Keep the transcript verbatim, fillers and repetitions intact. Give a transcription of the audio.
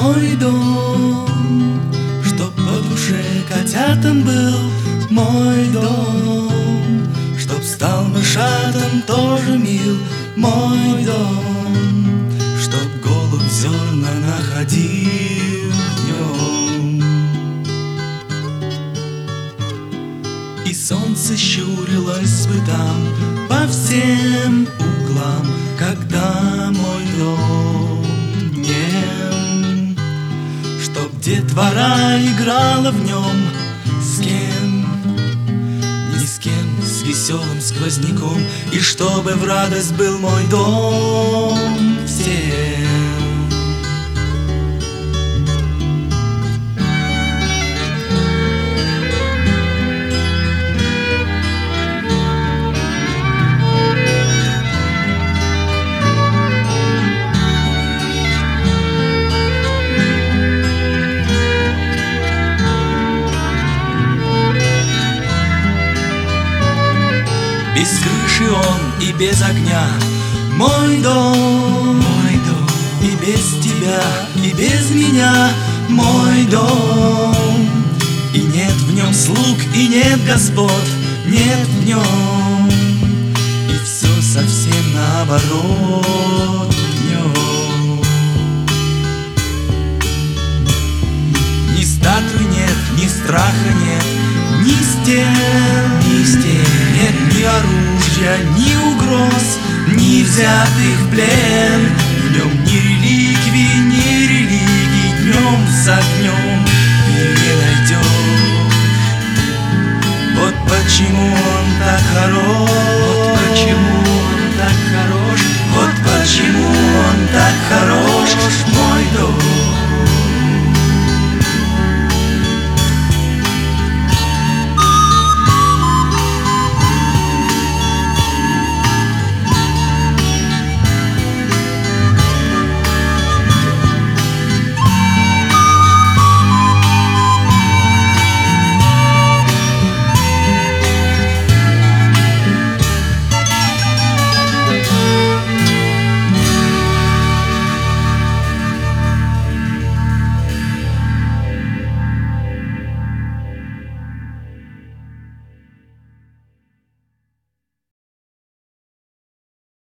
мой дом, чтоб по душе котятам был мой дом, чтоб стал мышатам тоже мил мой дом, чтоб голубь зерна находил днем. И солнце щурилось бы там по всем углам, когда мой дом нем, чтоб детвора играла в нем с кем, ни с кем, с веселым сквозняком, и чтобы в радость был мой дом всем. Без крыши он и без огня мой дом, мой дом, и без тебя, и без меня мой дом. И нет в нем слуг, и нет господ, нет в нем, и все совсем наоборот в нем. Ни статуи нет, ни страха нет, ни стен, ни стен, нет ни оружия, ни угроз, ни взятых в плен. В нем ни реликвий, ни религий, днем за днем ты не найдешь. Вот почему он так хорош, вот почему он так хорош, вот почему он так хорош, мой дом.